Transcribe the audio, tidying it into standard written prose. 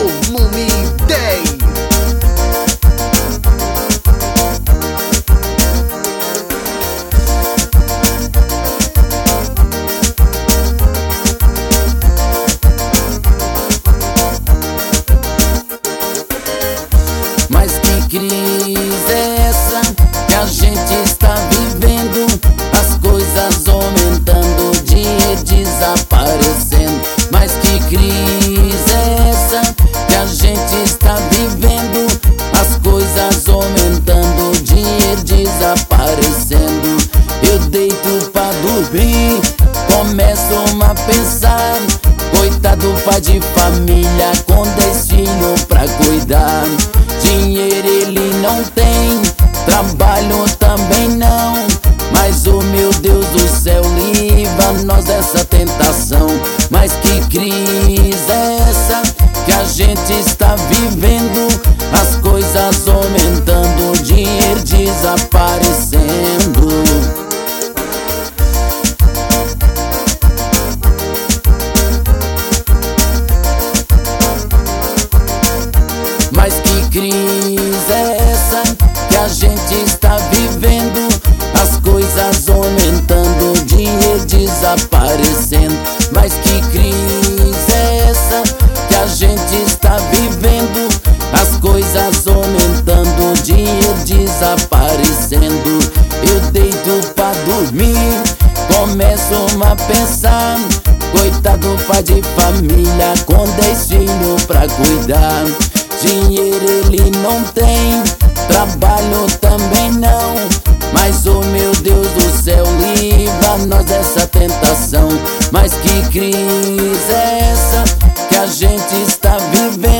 Volume 10. Mas que crise é essa que a gente está vivendo? As coisas aumentando, o dinheiro desaparecendo. Mas que crise é essa que a gente está vivendo? As coisas aumentando, o dinheiro desaparecendo. Eu deito pra dormir, começo a pensar: coitado pai de família com 10 filhos pra cuidar. Dinheiro ele não tem, trabalho também não, mas o meu Deus do céu livra nós dessa tentação. Mas que crise é essa que a gente está vivendo? As coisas aumentando, o dinheiro desaparecendo. Mas que crise é essa que a gente está vivendo? As coisas aumentando, o dinheiro desaparecendo. Mas que crise é essa que a gente está vivendo? As coisas aumentando, o dinheiro desaparecendo. Eu deito pra dormir, começo a pensar: coitado pai de família com 10 filhos pra cuidar. Dinheiro ele não tem, trabalho também não, mas o meu Deus do céu livra nós dessa tentação. Mas que crise é essa que a gente está vivendo?